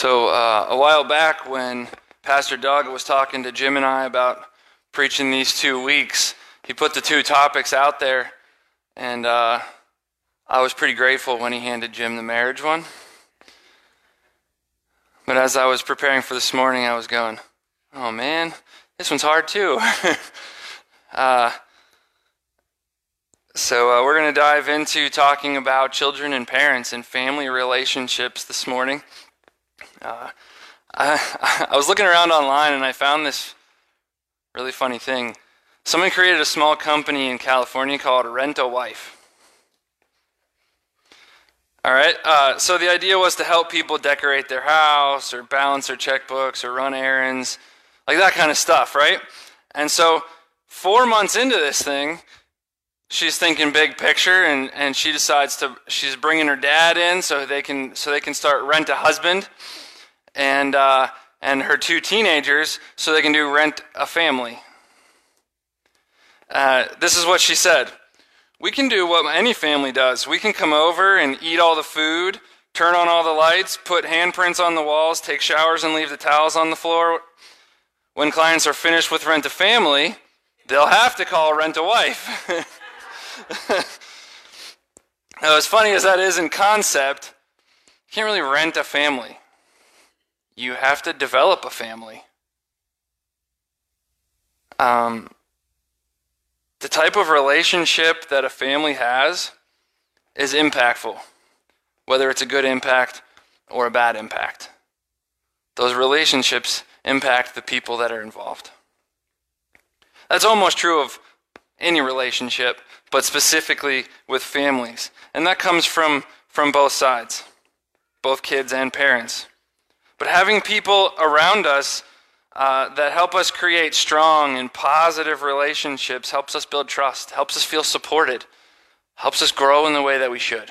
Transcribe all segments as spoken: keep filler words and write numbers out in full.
So uh, a while back when Pastor Doug was talking to Jim and I about preaching these two weeks, he put the two topics out there, and uh, I was pretty grateful when he handed Jim the marriage one. But as I was preparing for this morning, I was going, oh man, this one's hard too. uh, so uh, we're going to dive into talking about children and parents and family relationships this morning. Uh, I, I was looking around online and I found this really funny thing. Someone created a small company in California called Rent-A-Wife. All right, uh, so the idea was to help people decorate their house or balance their checkbooks or run errands, like that kind of stuff, right? And so four months into this thing, she's thinking big picture, and, and she decides to, she's bringing her dad in so they can so they can start Rent-A-Husband, and uh, and her two teenagers so they can do Rent-A-Family. Uh, this is what she said. We can do what any family does. We can come over and eat all the food, turn on all the lights, put handprints on the walls, take showers and leave the towels on the floor. When clients are finished with Rent-A-Family, they'll have to call Rent-A-Wife. Now, as funny as that is in concept, you can't really rent a family. You have to develop a family. Um, the type of relationship that a family has is impactful, whether it's a good impact or a bad impact. Those relationships impact the people that are involved. That's almost true of any relationship, but specifically with families. And that comes from, from both sides, both kids and parents. But having people around us uh, that help us create strong and positive relationships helps us build trust, helps us feel supported, helps us grow in the way that we should.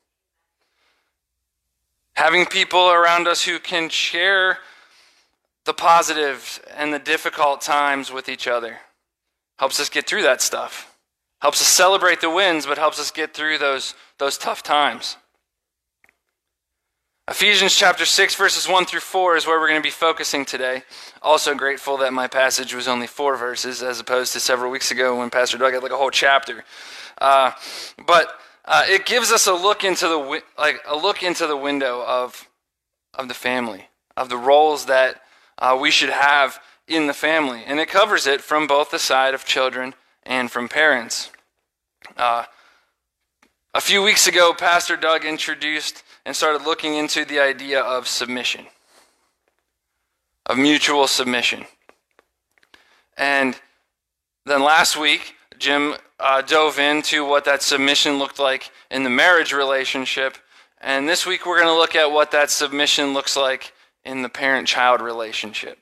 Having people around us who can share the positive and the difficult times with each other helps us get through that stuff. Helps us celebrate the wins, but helps us get through those, those tough times. Ephesians chapter six, verses one through four is where we're going to be focusing today. Also grateful that my passage was only four verses as opposed to several weeks ago when Pastor Doug had like a whole chapter. Uh, but uh, it gives us a look into the like a look into the window of of the family, of the roles that uh, we should have in the family, and it covers it from both the side of children and from parents. Uh, a few weeks ago, Pastor Doug introduced and started looking into the idea of submission, of mutual submission. And then last week, Jim uh, dove into what that submission looked like in the marriage relationship. And this week, we're going to look at what that submission looks like in the parent-child relationship.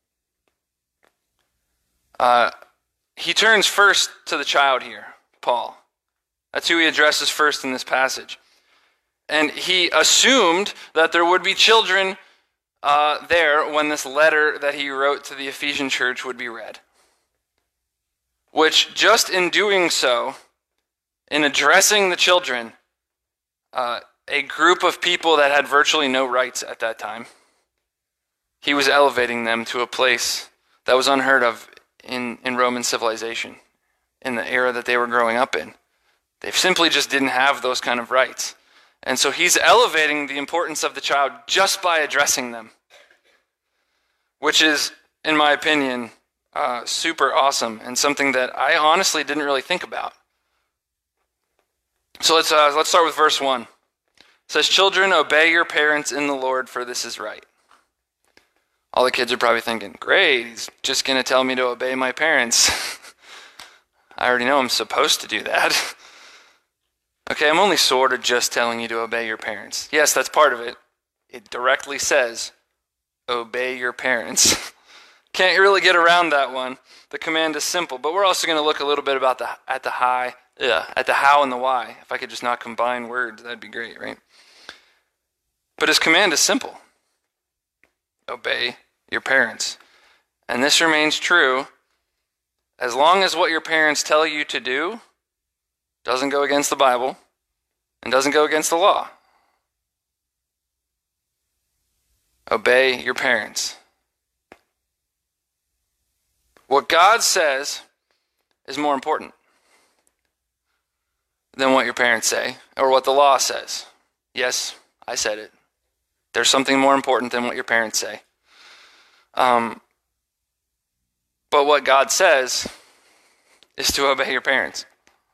Uh, he turns first to the child here, Paul. That's who he addresses first in this passage. And he assumed that there would be children uh, there when this letter that he wrote to the Ephesian church would be read. Which, just in doing so, in addressing the children, uh, a group of people that had virtually no rights at that time, he was elevating them to a place that was unheard of in, in Roman civilization, in the era that they were growing up in. They simply just didn't have those kind of rights. And so he's elevating the importance of the child just by addressing them, which is, in my opinion, uh, super awesome and something that I honestly didn't really think about. So let's uh, let's start with verse one. It says, "Children, obey your parents in the Lord, for this is right." All the kids are probably thinking, great, he's just going to tell me to obey my parents. I already know I'm supposed to do that. Okay, I'm only sort of just telling you to obey your parents. Yes, that's part of it. It directly says, obey your parents. Can't really get around that one. The command is simple, but we're also going to look a little bit about the at the high, yeah, at the how and the why. If I could just not combine words, that'd be great, right? But his command is simple. Obey your parents. And this remains true as long as what your parents tell you to do doesn't go against the Bible and doesn't go against the law. Obey your parents. What God says is more important than what your parents say or what the law says. Yes, I said it. There's something more important than what your parents say. Um, but what God says is to obey your parents.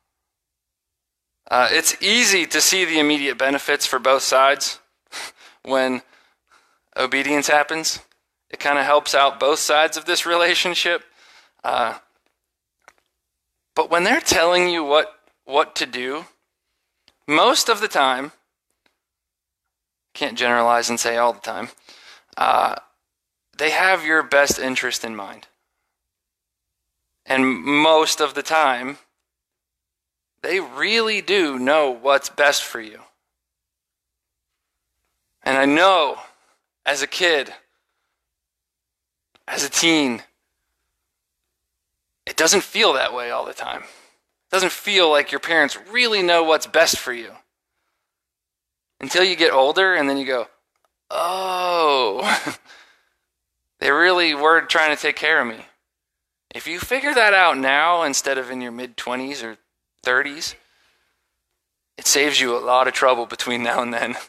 Uh, it's easy to see the immediate benefits for both sides when obedience happens. It kind of helps out both sides of this relationship. Uh, but when they're telling you what, what to do, most of the time, can't generalize and say all the time, uh, they have your best interest in mind. And most of the time, they really do know what's best for you. And I know, as a kid, as a teen, it doesn't feel that way all the time. It doesn't feel like your parents really know what's best for you. Until you get older and then you go, oh, they really were trying to take care of me. If you figure that out now instead of in your mid-twenties or thirties, it saves you a lot of trouble between now and then.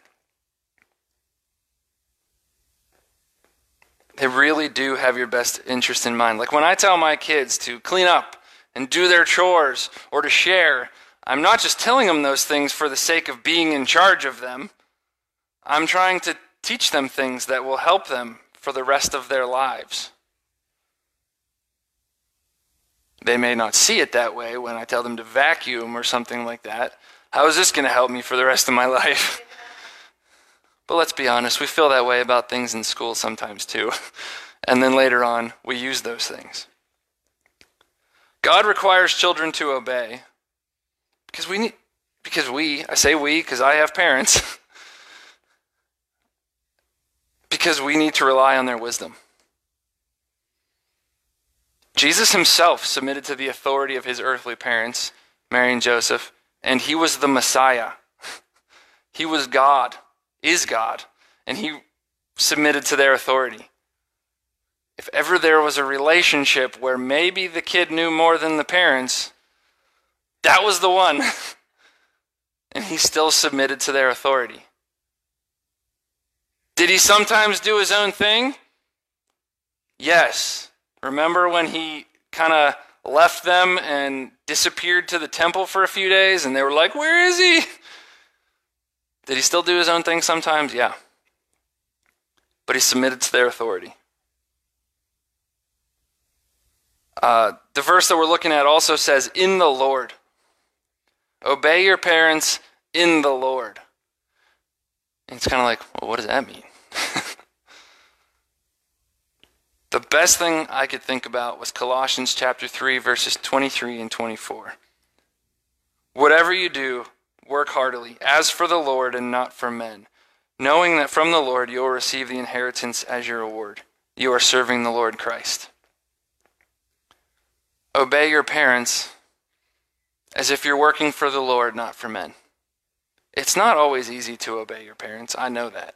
They really do have your best interest in mind. Like when I tell my kids to clean up and do their chores or to share, I'm not just telling them those things for the sake of being in charge of them. I'm trying to teach them things that will help them for the rest of their lives. They may not see it that way when I tell them to vacuum or something like that. How is this going to help me for the rest of my life? But let's be honest, we feel that way about things in school sometimes too. And then later on, we use those things. God requires children to obey because we need, because we, I say we because I have parents, because we need to rely on their wisdom. Jesus himself submitted to the authority of his earthly parents, Mary and Joseph, and he was the Messiah. He was God, is God, and he submitted to their authority. If ever there was a relationship where maybe the kid knew more than the parents, that was the one. And he still submitted to their authority. Did he sometimes do his own thing? Yes. Remember when he kind of left them and disappeared to the temple for a few days and they were like, where is he? Did he still do his own thing sometimes? Yeah. But he submitted to their authority. Uh, the verse that we're looking at also says, in the Lord. Obey your parents in the Lord. And it's kind of like, well, what does that mean? The best thing I could think about was Colossians chapter three, verses twenty-three and twenty-four. Whatever you do, work heartily, as for the Lord and not for men, knowing that from the Lord you will receive the inheritance as your reward. You are serving the Lord Christ. Obey your parents as if you're working for the Lord, not for men. It's not always easy to obey your parents. I know that.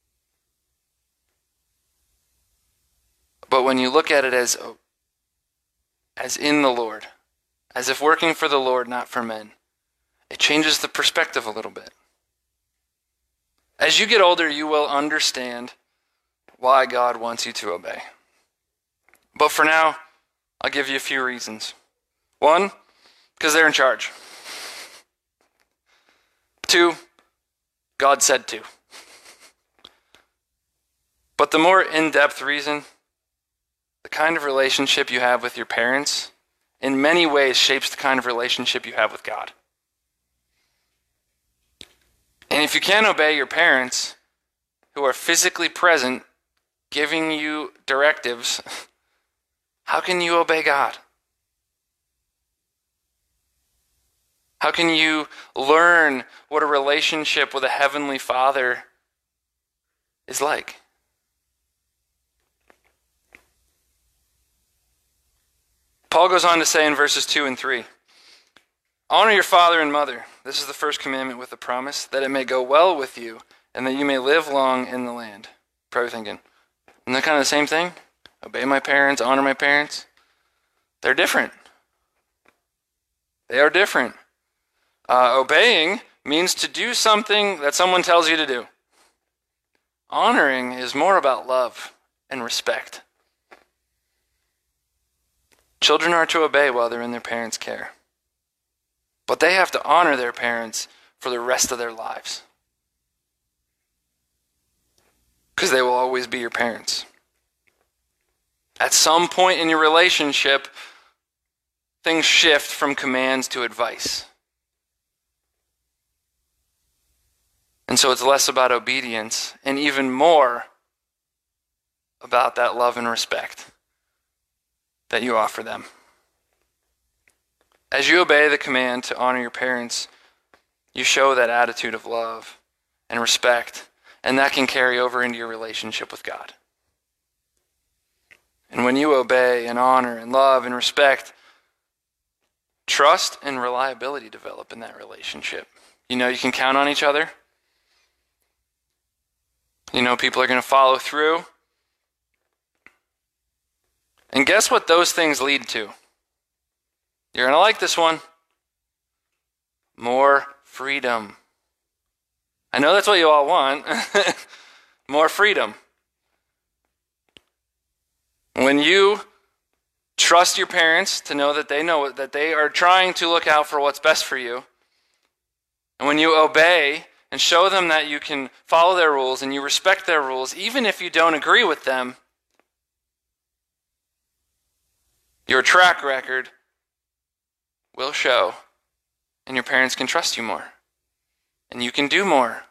But when you look at it as, as in the Lord, as if working for the Lord, not for men, it changes the perspective a little bit. As you get older, you will understand why God wants you to obey. But for now, I'll give you a few reasons. One, because they're in charge. Two, God said to. But the more in-depth reason, the kind of relationship you have with your parents in many ways shapes the kind of relationship you have with God. And if you can't obey your parents who are physically present, giving you directives, how can you obey God? How can you learn what a relationship with a heavenly Father is like? Paul goes on to say in verses two and three, honor your father and mother. This is the first commandment with a promise, that it may go well with you, and that you may live long in the land. thinking. Isn't that kind of the same thing? Obey my parents, honor my parents. They're different. They are different. Uh, obeying means to do something that someone tells you to do. Honoring is more about love and respect. Children are to obey while they're in their parents' care. But they have to honor their parents for the rest of their lives. Because they will always be your parents. At some point in your relationship, things shift from commands to advice. And so it's less about obedience and even more about that love and respect that you offer them. As you obey the command to honor your parents, you show that attitude of love and respect, and that can carry over into your relationship with God. And when you obey and honor and love and respect, trust and reliability develop in that relationship. You know you can count on each other. You know people are going to follow through. And guess what those things lead to? You're going to like this one. More freedom. I know that's what you all want. More freedom. When you trust your parents to know that they know that they are trying to look out for what's best for you, and when you obey and show them that you can follow their rules and you respect their rules, even if you don't agree with them, your track record will show, and your parents can trust you more, and you can do more.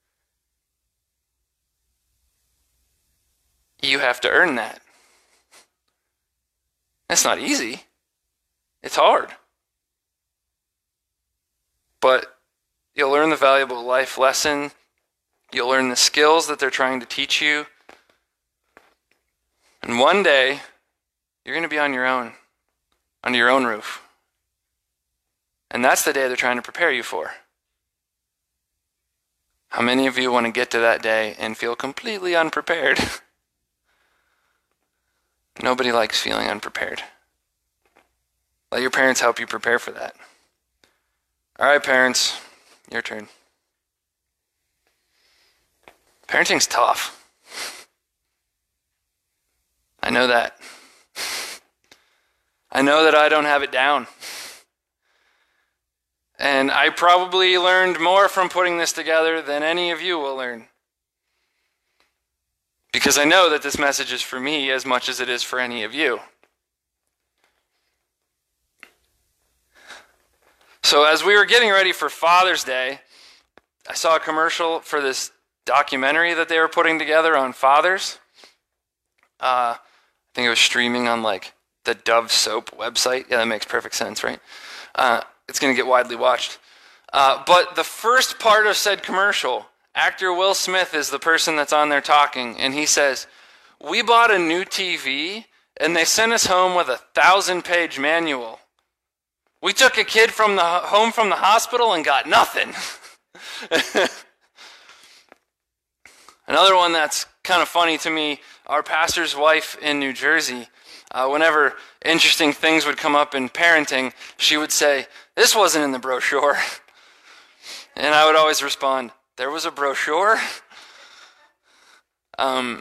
You have to earn that. It's not easy. It's hard. But you'll learn the valuable life lesson. You'll learn the skills that they're trying to teach you. And one day, you're going to be on your own, under your own roof. And that's the day they're trying to prepare you for. How many of you want to get to that day and feel completely unprepared? Nobody likes feeling unprepared. Let your parents help you prepare for that. All right, parents, your turn. Parenting's tough. I know that. I know that I don't have it down. And I probably learned more from putting this together than any of you will learn. Because I know that this message is for me as much as it is for any of you. So as we were getting ready for Father's Day, I saw a commercial for this documentary that they were putting together on fathers. Uh, I think it was streaming on like the Dove Soap website. Yeah, that makes perfect sense, right? Uh, it's going to get widely watched. Uh, but the first part of said commercial, actor Will Smith is the person that's on there talking, and he says, "We bought a new T V, and they sent us home with a thousand-page manual. We took a kid from the home from the hospital and got nothing." Another one that's kind of funny to me, our pastor's wife in New Jersey, uh, whenever interesting things would come up in parenting, she would say, "This wasn't in the brochure." And I would always respond, "There was a brochure?" Um,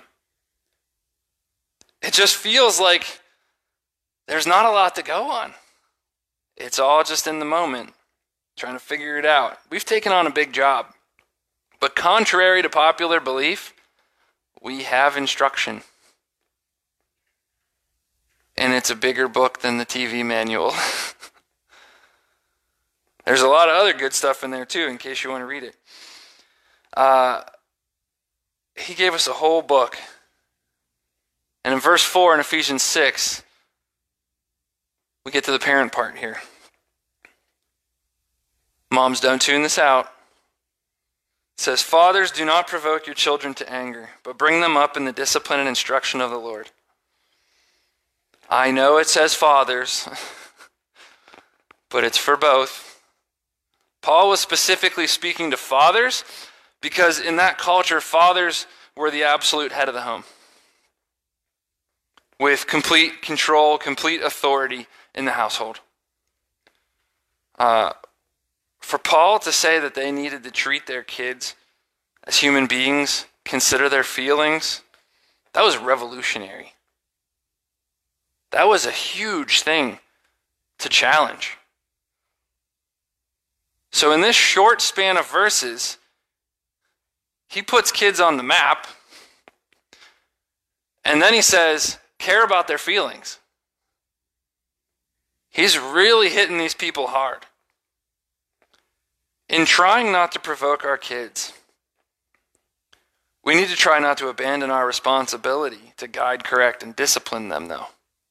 it just feels like there's not a lot to go on. It's all just in the moment, trying to figure it out. We've taken on a big job. But contrary to popular belief, we have instruction. And it's a bigger book than the T V manual. There's a lot of other good stuff in there too, in case you want to read it. Uh, he gave us a whole book. And in verse four in Ephesians six, we get to the parent part here. Moms, don't tune this out. It says, "Fathers, do not provoke your children to anger, but bring them up in the discipline and instruction of the Lord." I know it says fathers, but it's for both. Paul was specifically speaking to fathers because in that culture, fathers were the absolute head of the home, with complete control, complete authority in the household. Uh, for Paul to say that they needed to treat their kids as human beings, consider their feelings, that was revolutionary. That was a huge thing to challenge. So in this short span of verses, he puts kids on the map, and then he says, care about their feelings. He's really hitting these people hard. In trying not to provoke our kids, we need to try not to abandon our responsibility to guide, correct, and discipline them, though.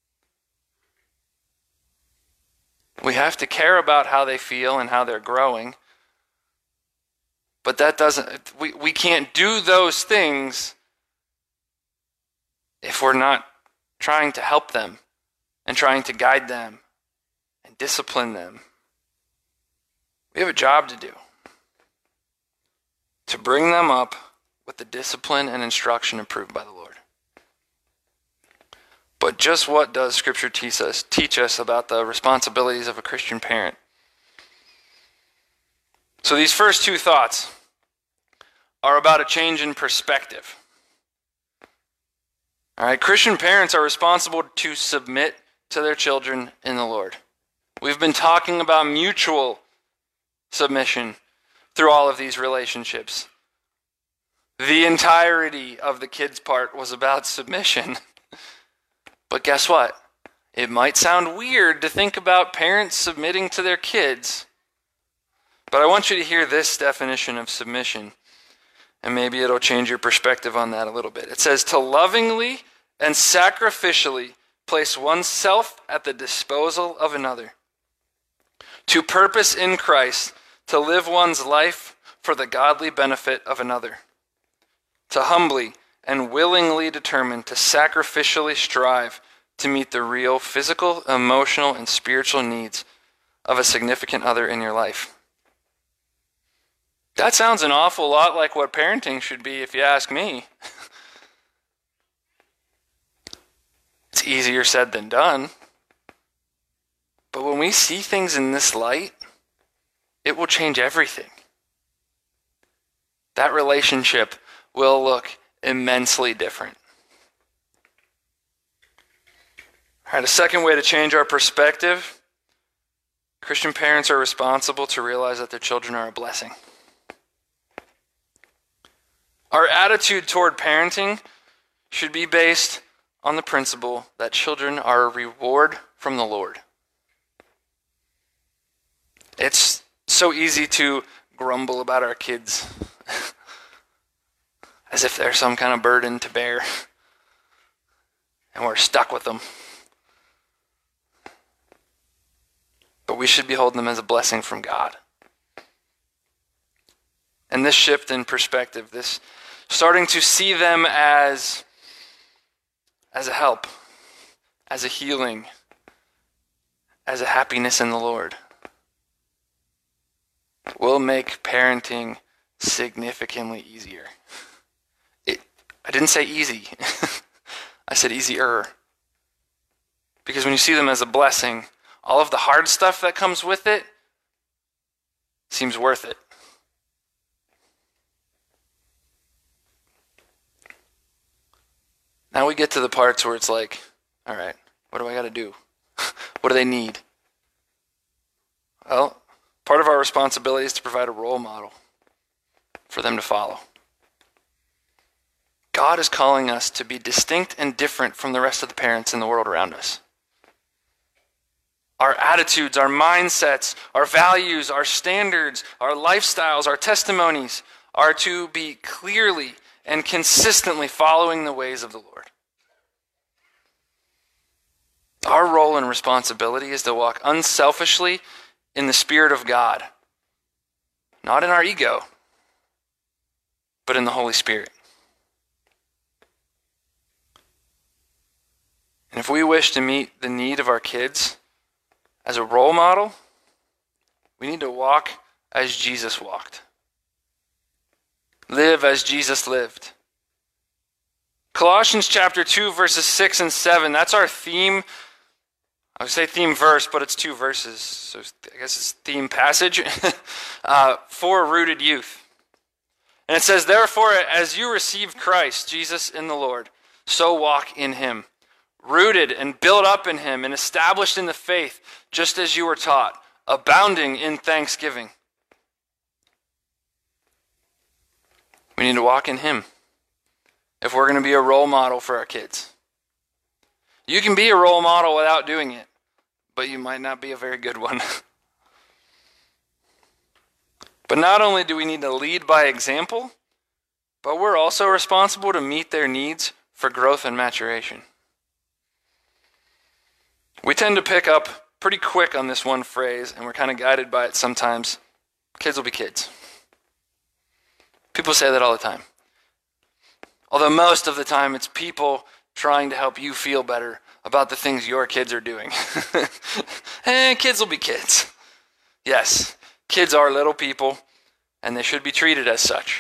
We have to care about how they feel and how they're growing, but that doesn't, we, we can't do those things if we're not trying to help them and trying to guide them and discipline them. We have a job to do, to bring them up with the discipline and instruction approved by the Lord. But just what does Scripture teach us, teach us about the responsibilities of a Christian parent? So these first two thoughts are about a change in perspective. All right, Christian parents are responsible to submit to their children in the Lord. We've been talking about mutual submission through all of these relationships. The entirety of the kids' part was about submission. But guess what? It might sound weird to think about parents submitting to their kids, but I want you to hear this definition of submission, and maybe it'll change your perspective on that a little bit. It says, to lovingly and sacrificially place oneself at the disposal of another, to purpose in Christ to live one's life for the godly benefit of another, to humbly and willingly determine to sacrificially strive to meet the real physical, emotional, and spiritual needs of a significant other in your life. That sounds an awful lot like what parenting should be, if you ask me. It's easier said than done. But when we see things in this light, it will change everything. That relationship will look immensely different. All right, a second way to change our perspective, Christian parents are responsible to realize that their children are a blessing. Our attitude toward parenting should be based on the principle that children are a reward from the Lord. It's so easy to grumble about our kids as if they're some kind of burden to bear, and we're stuck with them. But we should behold them as a blessing from God. And this shift in perspective, this starting to see them as, as a help, as a healing, as a happiness in the Lord, will make parenting significantly easier. It, I didn't say easy. I said easier. Because when you see them as a blessing, all of the hard stuff that comes with it seems worth it. Now we get to the parts where it's like, all right, what do I got to do? What do they need? Well, part of our responsibility is to provide a role model for them to follow. God is calling us to be distinct and different from the rest of the parents in the world around us. Our attitudes, our mindsets, our values, our standards, our lifestyles, our testimonies are to be clearly and consistently following the ways of the Lord. Our role and responsibility is to walk unselfishly in the Spirit of God, not in our ego, but in the Holy Spirit. And if we wish to meet the need of our kids as a role model, we need to walk as Jesus walked. Live as Jesus lived. Colossians chapter two, verses six and seven, that's our theme. I would say theme verse, but it's two verses, so I guess it's theme passage uh, for rooted youth. And it says, therefore, as you received Christ, Jesus in the Lord, so walk in him, rooted and built up in him and established in the faith, just as you were taught, abounding in thanksgiving. We need to walk in him if we're going to be a role model for our kids. You can be a role model without doing it, but you might not be a very good one. But not only do we need to lead by example, but we're also responsible to meet their needs for growth and maturation. We tend to pick up pretty quick on this one phrase, and we're kind of guided by it sometimes. Kids will be kids. People say that all the time. Although most of the time it's people trying to help you feel better about the things your kids are doing. Eh, kids will be kids. Yes, kids are little people, and they should be treated as such.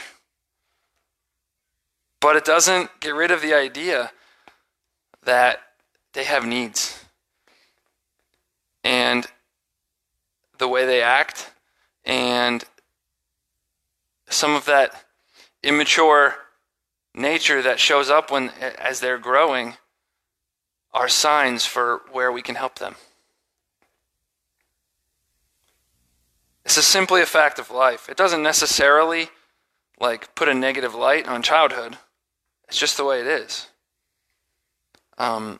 But it doesn't get rid of the idea that they have needs. And the way they act, and some of that immature nature that shows up when as they're growing are signs for where we can help them. This is simply a fact of life. It doesn't necessarily like put a negative light on childhood. It's just the way it is. Um,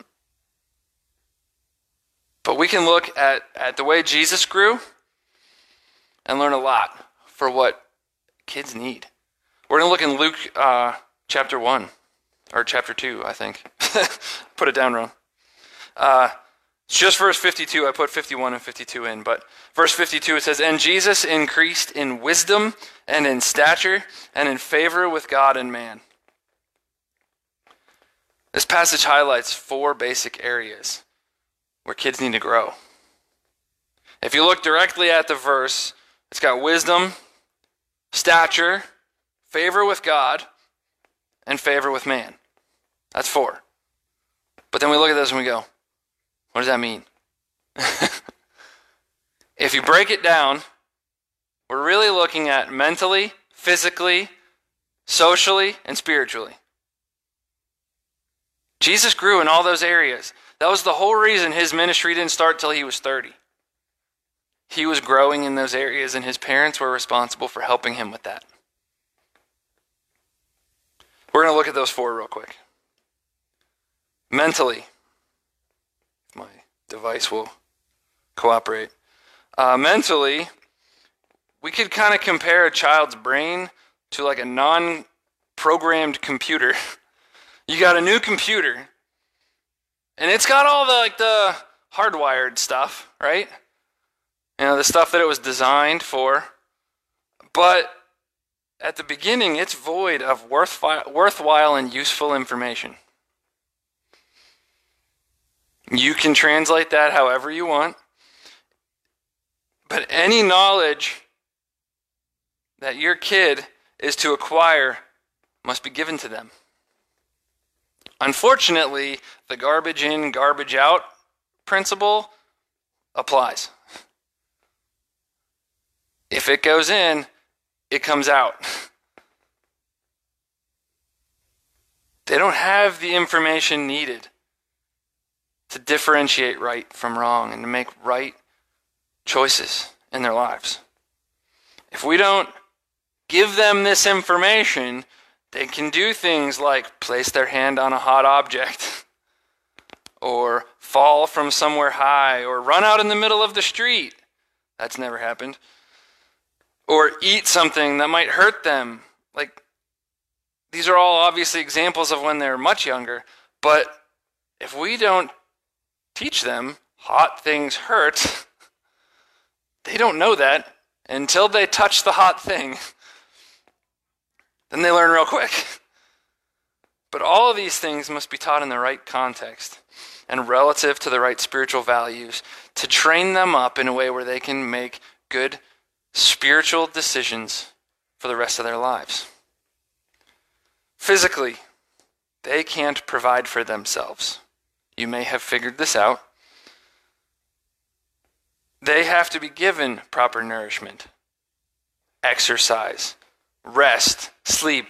but we can look at, at the way Jesus grew and learn a lot for what kids need. We're going to look in Luke uh, chapter one, or chapter two, I think. Put it down wrong. Uh, it's just verse fifty-two. I put fifty-one and fifty-two in, but verse fifty-two, it says, and Jesus increased in wisdom and in stature and in favor with God and man. This passage highlights four basic areas where kids need to grow. If you look directly at the verse, it's got wisdom, stature, favor with God, and favor with man. That's four. But then we look at this and we go, what does that mean? If you break it down, we're really looking at mentally, physically, socially, and spiritually. Jesus grew in all those areas. That was the whole reason his ministry didn't start till he was thirty. He was growing in those areas, and his parents were responsible for helping him with that. We're going to look at those four real quick. Mentally, if my device will cooperate. Uh, mentally, we could kind of compare a child's brain to like a non-programmed computer. You got a new computer, and it's got all the like the hardwired stuff, right? You know, the stuff that it was designed for. But at the beginning, it's void of worthwhile, worthwhile and useful information. You can translate that however you want. But any knowledge that your kid is to acquire must be given to them. Unfortunately, the garbage in, garbage out principle applies. If it goes in, it comes out. They don't have the information needed to differentiate right from wrong and to make right choices in their lives. If we don't give them this information, they can do things like place their hand on a hot object, or fall from somewhere high, or run out in the middle of the street. That's never happened. Or eat something that might hurt them. Like, these are all obviously examples of when they're much younger, but if we don't teach them hot things hurt, they don't know that until they touch the hot thing. Then they learn real quick. But all of these things must be taught in the right context and relative to the right spiritual values to train them up in a way where they can make good spiritual decisions for the rest of their lives. Physically, They can't provide for themselves. You may have figured this out. They have to be given proper nourishment, exercise, rest, sleep.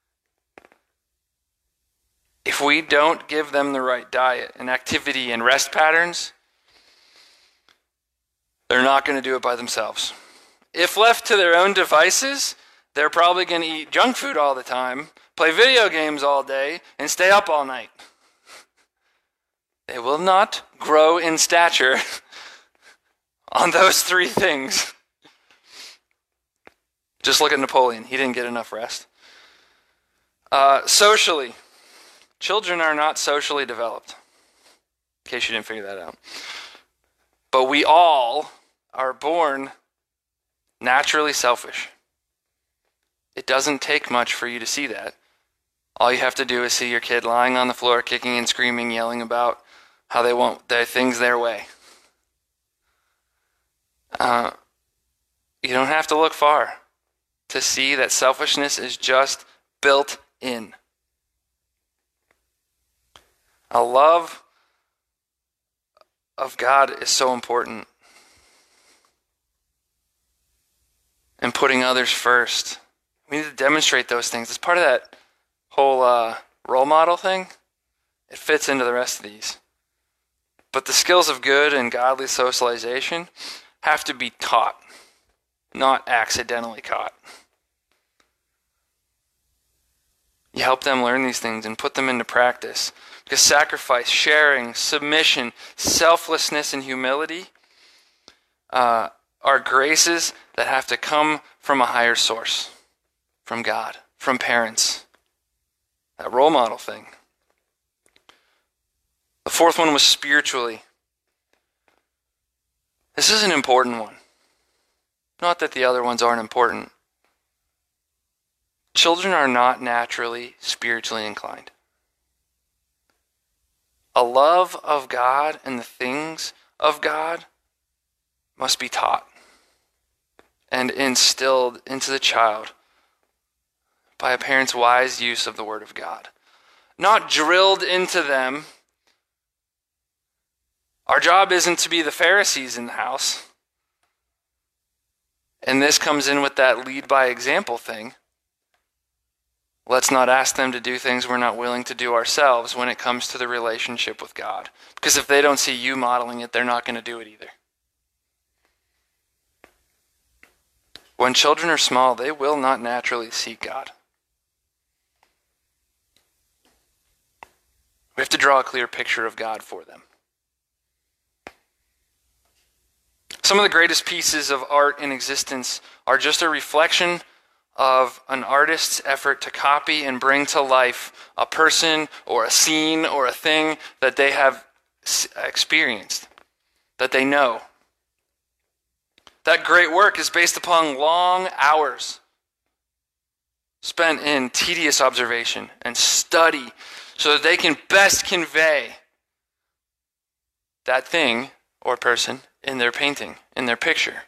If we don't give them the right diet and activity and rest patterns, they're not going to do it by themselves. If left to their own devices, they're probably going to eat junk food all the time, play video games all day, and stay up all night. They will not grow in stature on those three things. Just look at Napoleon. He didn't get enough rest. Uh, socially, children are not socially developed, in case you didn't figure that out. But we all are born naturally selfish. It doesn't take much for you to see that. All you have to do is see your kid lying on the floor, kicking and screaming, yelling about how they want their things their way. Uh, you don't have to look far to see that selfishness is just built in. A love of God is so important. And putting others first. We need to demonstrate those things. It's part of that whole uh, role model thing. It fits into the rest of these. But the skills of good and godly socialization have to be taught, not accidentally caught. You help them learn these things and put them into practice. Because sacrifice, sharing, submission, selflessness, and humility uh, are graces that have to come from a higher source, from God, from parents. That role model thing. The fourth one was spiritually. This is an important one. Not that the other ones aren't important. Children are not naturally spiritually inclined. A love of God and the things of God must be taught and instilled into the child by a parent's wise use of the Word of God. Not drilled into them. Our job isn't to be the Pharisees in the house. And this comes in with that lead by example thing. Let's not ask them to do things we're not willing to do ourselves when it comes to the relationship with God. Because if they don't see you modeling it, they're not going to do it either. When children are small, they will not naturally seek God. We have to draw a clear picture of God for them. Some of the greatest pieces of art in existence are just a reflection of an artist's effort to copy and bring to life a person or a scene or a thing that they have experienced, that they know. That great work is based upon long hours spent in tedious observation and study so that they can best convey that thing or person in their painting, in their picture.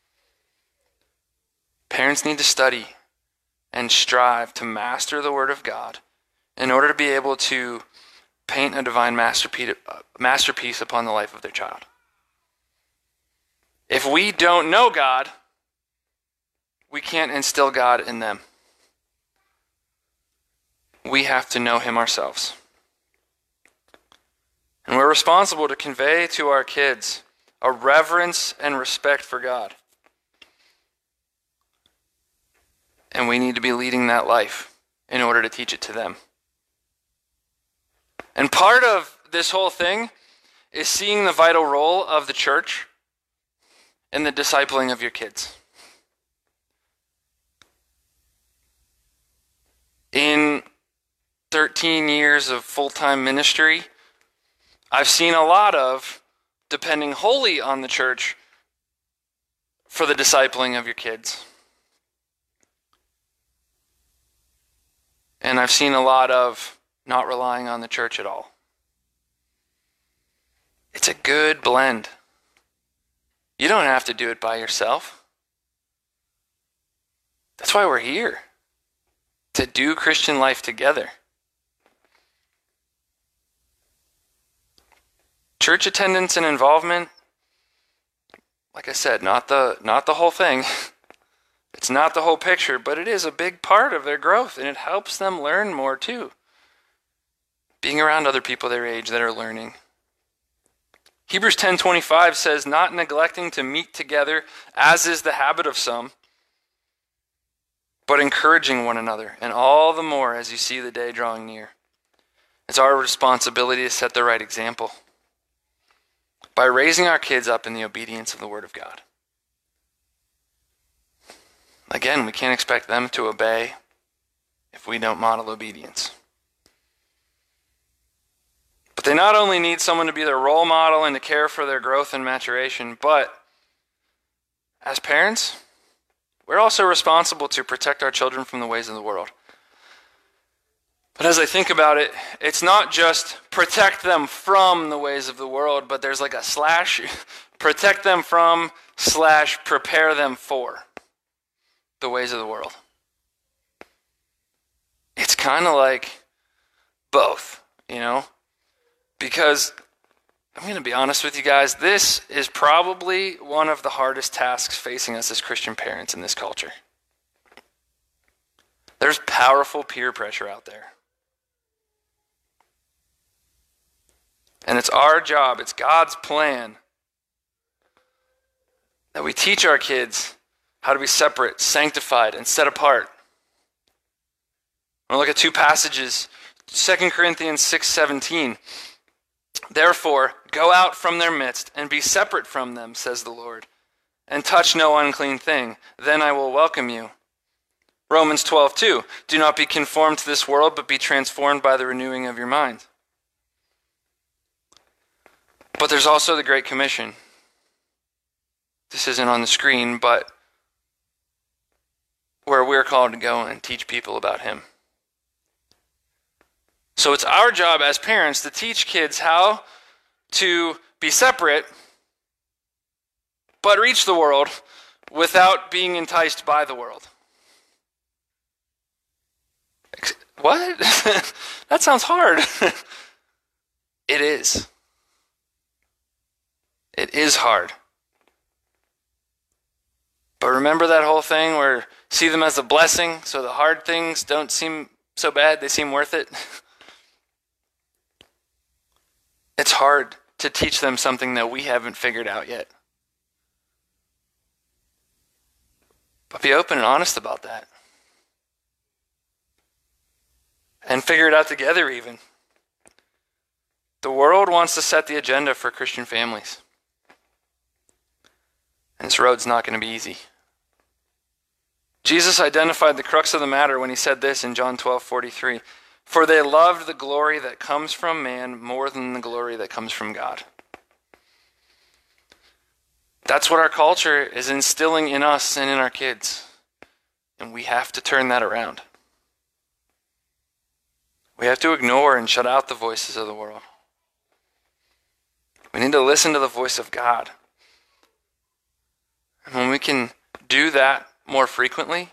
Parents need to study and strive to master the Word of God in order to be able to paint a divine masterpiece, masterpiece upon the life of their child. If we don't know God, we can't instill God in them. We have to know Him ourselves. And we're responsible to convey to our kids a reverence and respect for God. And we need to be leading that life in order to teach it to them. And part of this whole thing is seeing the vital role of the church in the discipling of your kids. In thirteen years of full-time ministry, I've seen a lot of depending wholly on the church for the discipling of your kids. And I've seen a lot of not relying on the church at all. It's a good blend. You don't have to do it by yourself. That's why we're here, to do Christian life together. Church attendance and involvement, like I said, not the not the whole thing. It's not the whole picture, but it is a big part of their growth, and it helps them learn more too. Being around other people their age that are learning. Hebrews ten twenty-five says, not neglecting to meet together, as is the habit of some, but encouraging one another, and all the more as you see the day drawing near. It's our responsibility to set the right example by raising our kids up in the obedience of the Word of God. Again, we can't expect them to obey if we don't model obedience. But they not only need someone to be their role model and to care for their growth and maturation, but as parents, we're also responsible to protect our children from the ways of the world. But as I think about it, it's not just protect them from the ways of the world, but there's like a slash, protect them from slash prepare them for the ways of the world. It's kind of like both, you know? Because I'm going to be honest with you guys, this is probably one of the hardest tasks facing us as Christian parents in this culture. There's powerful peer pressure out there. And it's our job, it's God's plan that we teach our kids how to be separate, sanctified, and set apart. I'm going to look at two passages. Second Corinthians six seventeen. Therefore, go out from their midst and be separate from them, says the Lord, and touch no unclean thing. Then I will welcome you. Romans twelve two. Do not be conformed to this world, but be transformed by the renewing of your mind. But there's also the Great Commission. This isn't on the screen, but where we're called to go and teach people about Him. So it's our job as parents to teach kids how to be separate, but reach the world without being enticed by the world. What? That sounds hard. It is. It is hard. But remember that whole thing where see them as a blessing, so the hard things don't seem so bad, they seem worth it? It's hard to teach them something that we haven't figured out yet. But be open and honest about that. And figure it out together even. The world wants to set the agenda for Christian families. And this road's not going to be easy. Jesus identified the crux of the matter when he said this in John twelve forty-three. For they loved the glory that comes from man more than the glory that comes from God. That's what our culture is instilling in us and in our kids. And we have to turn that around. We have to ignore and shut out the voices of the world. We need to listen to the voice of God. And when we can do that more frequently,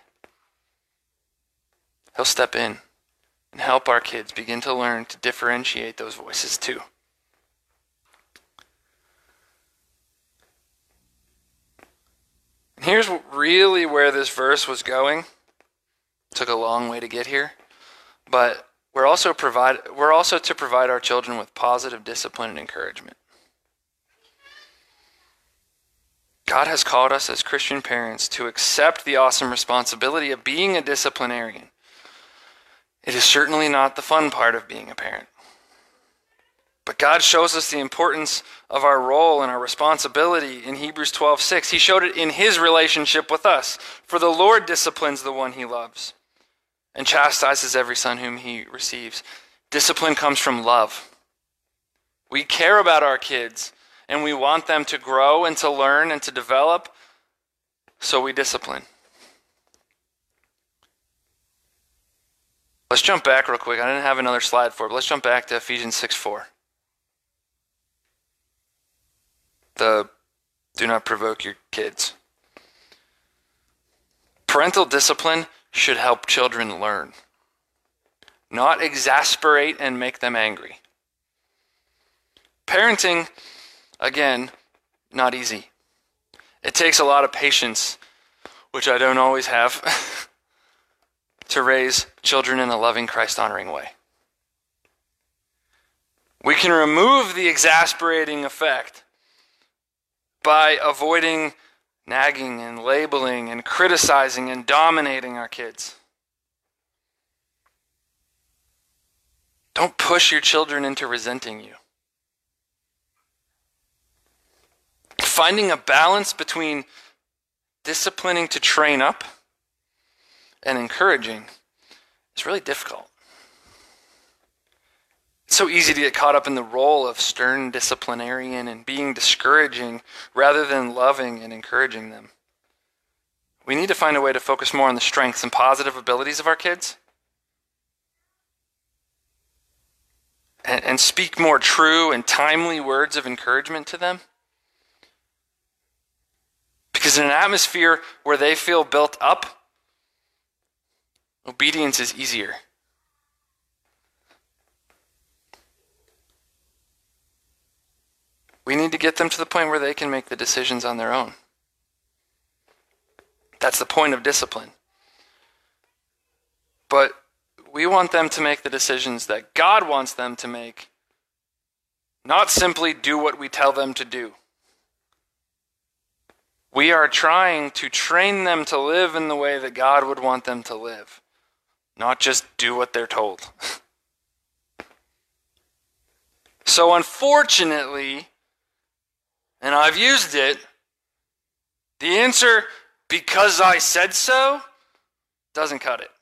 He'll step in and help our kids begin to learn to differentiate those voices too. And here's really where this verse was going. It took a long way to get here, but we're also provide we're also to provide our children with positive discipline and encouragement. God has called us as Christian parents to accept the awesome responsibility of being a disciplinarian. It is certainly not the fun part of being a parent. But God shows us the importance of our role and our responsibility in Hebrews twelve six. He showed it in His relationship with us. For the Lord disciplines the one He loves and chastises every son whom He receives. Discipline comes from love. We care about our kids and we want them to grow and to learn and to develop, so we discipline. Let's jump back real quick. I didn't have another slide for it, but let's jump back to Ephesians six four. The do not provoke your kids. Parental discipline should help children learn, not exasperate and make them angry. Parenting, again, not easy. It takes a lot of patience, which I don't always have, to raise children in a loving, Christ-honoring way. We can remove the exasperating effect by avoiding nagging and labeling and criticizing and dominating our kids. Don't push your children into resenting you. Finding a balance between disciplining to train up and encouraging is really difficult. It's so easy to get caught up in the role of stern disciplinarian and being discouraging rather than loving and encouraging them. We need to find a way to focus more on the strengths and positive abilities of our kids and, and speak more true and timely words of encouragement to them. Because in an atmosphere where they feel built up, obedience is easier. We need to get them to the point where they can make the decisions on their own. That's the point of discipline. But we want them to make the decisions that God wants them to make, not simply do what we tell them to do. We are trying to train them to live in the way that God would want them to live, not just do what they're told. So unfortunately, and I've used it, the answer, because I said so, doesn't cut it.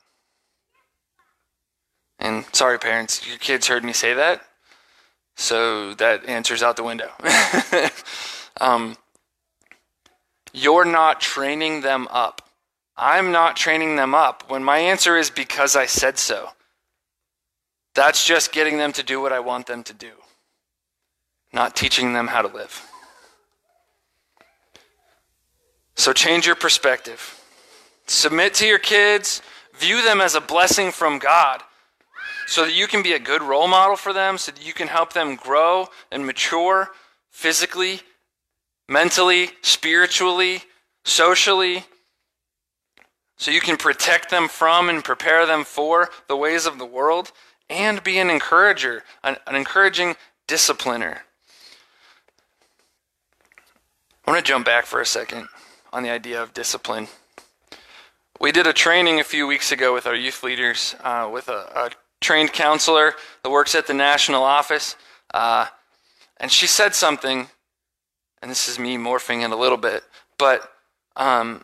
And sorry parents, your kids heard me say that, so that answer's out the window. um, you're not training them up. I'm not training them up. When my answer is because I said so, that's just getting them to do what I want them to do, not teaching them how to live. So change your perspective. Submit to your kids. View them as a blessing from God so that you can be a good role model for them, so that you can help them grow and mature physically, mentally, spiritually, socially, so you can protect them from and prepare them for the ways of the world, and be an encourager, an, an encouraging discipliner. I want to jump back for a second on the idea of discipline. We did a training a few weeks ago with our youth leaders, uh, with a, a trained counselor that works at the national office, uh, and she said something, and this is me morphing it a little bit, but um,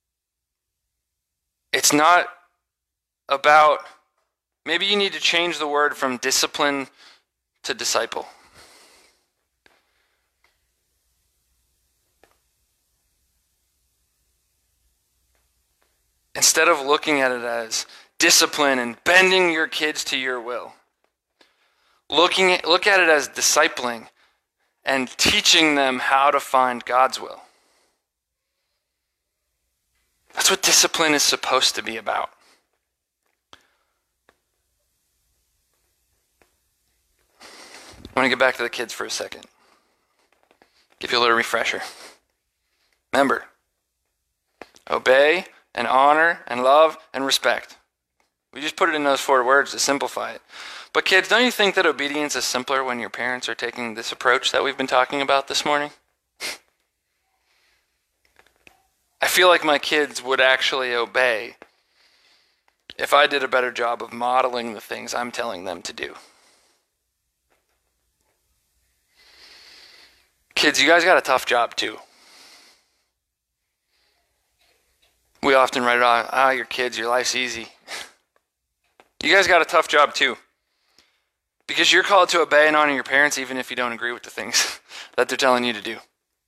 it's not about, maybe you need to change the word from discipline to disciple. Instead of looking at it as discipline and bending your kids to your will, looking at, look at it as discipling and teaching them how to find God's will. That's what discipline is supposed to be about. I want to get back to the kids for a second. Give you a little refresher. Remember, obey and honor and love and respect. We just put it in those four words to simplify it. But kids, don't you think that obedience is simpler when your parents are taking this approach that we've been talking about this morning? I feel like my kids would actually obey if I did a better job of modeling the things I'm telling them to do. Kids, you guys got a tough job too. We often write it off, ah, oh, your kids, your life's easy. You guys got a tough job too. Because you're called to obey and honor your parents even if you don't agree with the things that they're telling you to do.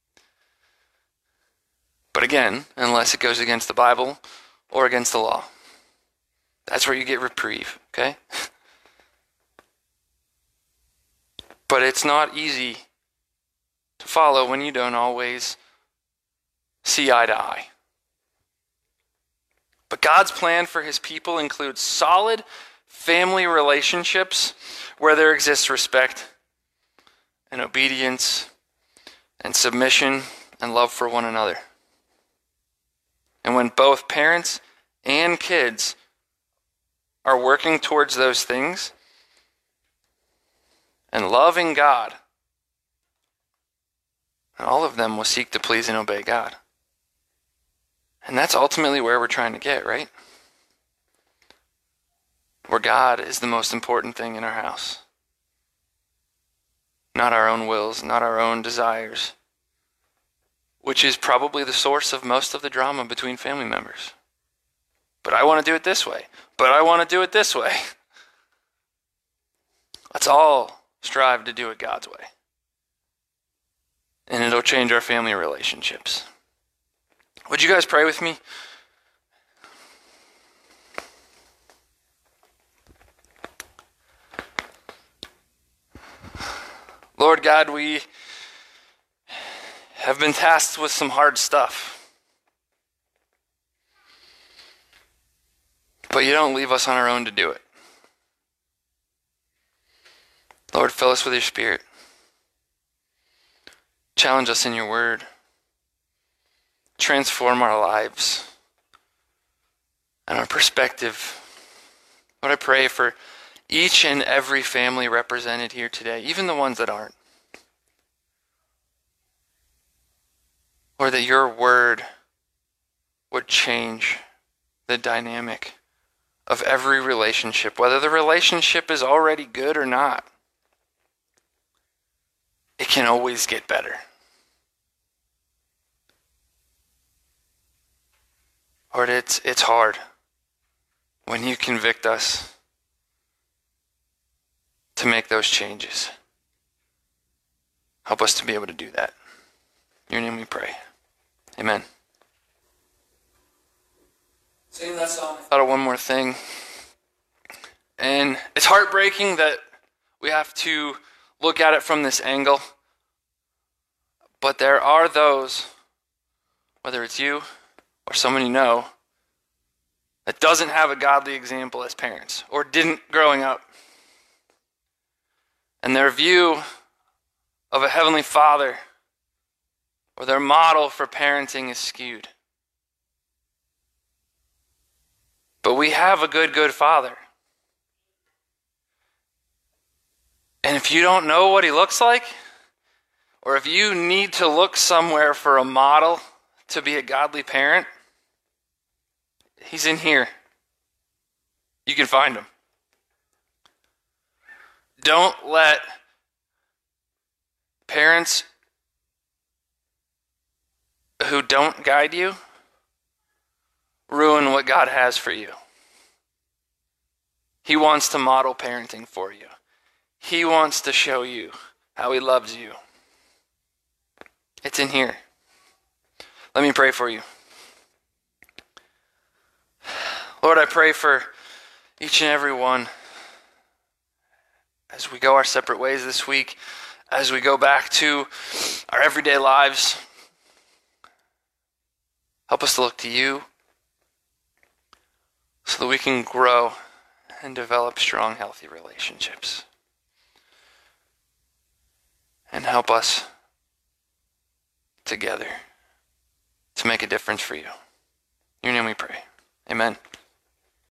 But again, unless it goes against the Bible or against the law. That's where you get reprieve, okay? But it's not easy to follow when you don't always see eye to eye. But God's plan for his people includes solid family relationships where there exists respect and obedience and submission and love for one another. And when both parents and kids are working towards those things and loving God, all of them will seek to please and obey God. And that's ultimately where we're trying to get, right? Where God is the most important thing in our house. Not our own wills, not our own desires, which is probably the source of most of the drama between family members. But I want to do it this way. But I want to do it this way. Let's all strive to do it God's way. And it'll change our family relationships. Would you guys pray with me? Lord God, we have been tasked with some hard stuff. But you don't leave us on our own to do it. Lord, fill us with your Spirit. Challenge us in your word. Transform our lives and our perspective. Lord, I pray for each and every family represented here today, even the ones that aren't. Lord, that your word would change the dynamic of every relationship, whether the relationship is already good or not. It can always get better. Lord, it's, it's hard when you convict us to make those changes. Help us to be able to do that. In your name we pray. Amen. Singing that song, I thought of one more thing. And it's heartbreaking that we have to look at it from this angle. But there are those, whether it's you or someone you know, that doesn't have a godly example as parents or didn't growing up. And their view of a heavenly Father or their model for parenting is skewed. But we have a good, good Father. And if you don't know what he looks like, or if you need to look somewhere for a model to be a godly parent, he's in here. You can find him. Don't let parents who don't guide you ruin what God has for you. He wants to model parenting for you. He wants to show you how he loves you. It's in here. Let me pray for you. Lord, I pray for each and every one as we go our separate ways this week, as we go back to our everyday lives. Help us to look to you so that we can grow and develop strong, healthy relationships. And help us together to make a difference for you. In your name we pray. Amen.